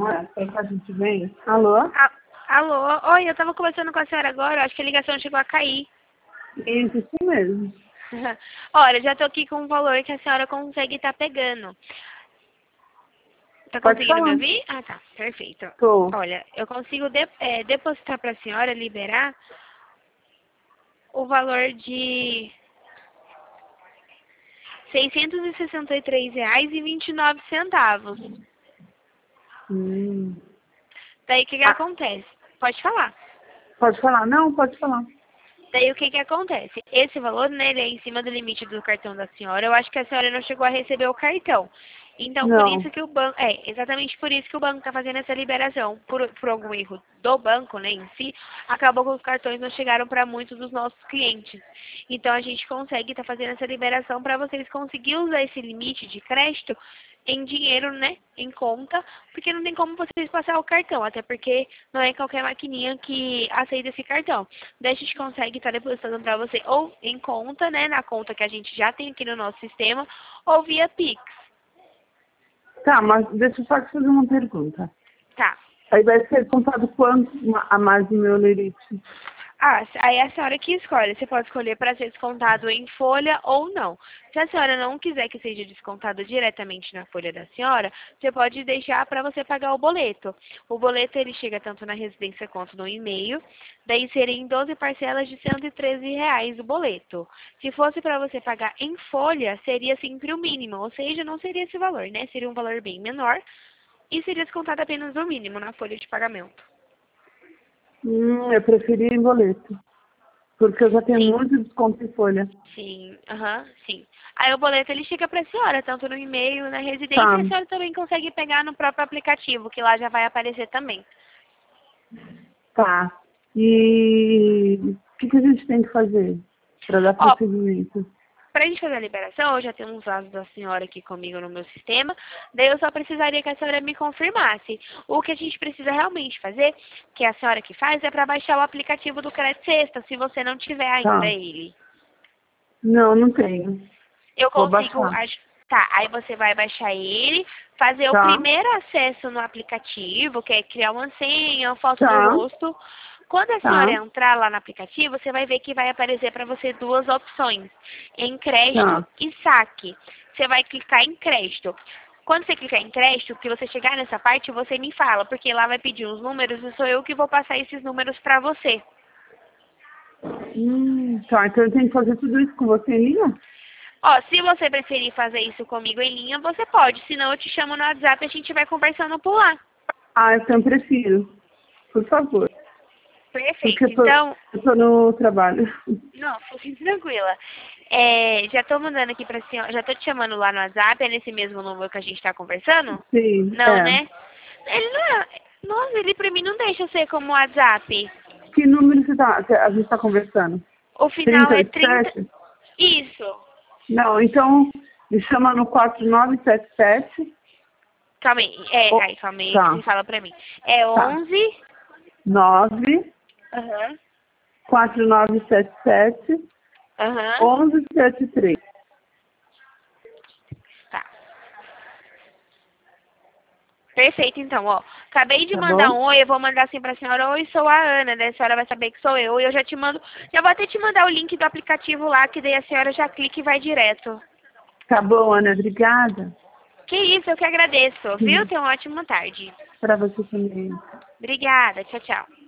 É que a gente vem. Alô? Alô? Oi, eu tava conversando com a senhora agora, acho que a ligação chegou a cair. Isso mesmo. Olha, já tô aqui com um valor que a senhora consegue estar pegando. Tá Pode conseguindo me falar. ouvir? Ah, tá. Perfeito. Tô. Olha, eu consigo depositar pra senhora, liberar o valor de R$ 663,29. Hum. Daí o que Ah, acontece? Pode falar. pode falar? Não, pode falar. Daí o que acontece? Esse valor, né, ele é em cima do limite do cartão da senhora. Eu acho que a senhora não chegou a receber o cartão. Então, por Não. isso que o banco... exatamente por isso que o banco está fazendo essa liberação. Por algum erro do banco, né, em si, acabou que os cartões não chegaram para muitos dos nossos clientes. Então, a gente consegue estar fazendo essa liberação para vocês conseguirem usar esse limite de crédito em dinheiro, né, em conta, porque não tem como vocês passar o cartão, até porque não é qualquer maquininha que aceita esse cartão. Daí a gente consegue estar depositando para você ou em conta, né, na conta que a gente já tem aqui no nosso sistema, ou via Pix. Tá, mas deixa eu só te fazer uma pergunta. Tá. Aí vai ser contado quanto a mais do meu lerite? Ah, aí a senhora que escolhe. Você pode escolher para ser descontado em folha ou não. Se a senhora não quiser que seja descontado diretamente na folha da senhora, você pode deixar para você pagar o boleto. O boleto ele chega tanto na residência quanto no e-mail. Daí seria em 12 parcelas de R$ 113 o boleto. Se fosse para você pagar em folha, seria sempre o mínimo. Ou seja, não seria esse valor, né? Seria um valor bem menor e seria descontado apenas o mínimo na folha de pagamento. Eu preferi em boleto. Porque eu já tenho Sim. muito desconto em folha. Sim, sim. Aí o boleto ele chega para a senhora, tanto no e-mail, na residência, Tá, e a senhora também consegue pegar no próprio aplicativo, que lá já vai aparecer também. tá. E o que a gente tem que fazer para dar Ó, prosseguimento? pra gente fazer a liberação, eu já tenho uns dados da senhora aqui comigo no meu sistema, daí eu só precisaria que a senhora me confirmasse. O que a gente precisa realmente fazer, que é a senhora que faz, é para baixar o aplicativo do Crédito Sexta, se você não tiver ainda Tá. ele. Não, não tenho. Eu Vou consigo. baixar. Tá, aí você vai baixar ele, fazer o Tá, primeiro acesso no aplicativo, que é criar uma senha, uma foto do tá, rosto. Quando a senhora tá, entrar lá no aplicativo, você vai ver que vai aparecer para você duas opções, em crédito tá. e saque. Você vai clicar em crédito. Quando você clicar em crédito, que você chegar nessa parte, você me fala, porque lá vai pedir uns números e sou eu que vou passar esses números para você. Tá, então eu tenho que fazer tudo isso com você em linha? Ó, se você preferir fazer isso comigo em linha, você pode. Senão eu te chamo no WhatsApp e a gente vai conversando por lá. Ah, então eu prefiro. Por favor. Porque Perfeito. Então, eu tô no trabalho. não, fique tranquila. Já tô mandando aqui pra senhora, já tô te chamando lá no WhatsApp, é nesse mesmo número que a gente tá conversando? Sim, Não, é. né? Ele não é, nossa, ele pra mim não deixa ser como WhatsApp. Que número que a gente tá conversando? O final é 30. 37? Isso. Não, então me chama no 4977. Calma aí, Oh, calma aí que tá, você fala pra mim. É tá. 11. 9 Aham. 4977 Aham. 1173. Tá. Perfeito, então, ó. Acabei de Tá mandar bom? um oi, eu vou mandar assim pra senhora, oi, sou a Ana, daí a senhora vai saber que sou eu, e eu já te mando, já vou até te mandar o link do aplicativo lá, que daí a senhora já clica e vai direto. Tá bom, Ana. Obrigada. Que isso, eu que agradeço, viu? Tenha uma ótima tarde. Para você também. Obrigada, tchau, tchau.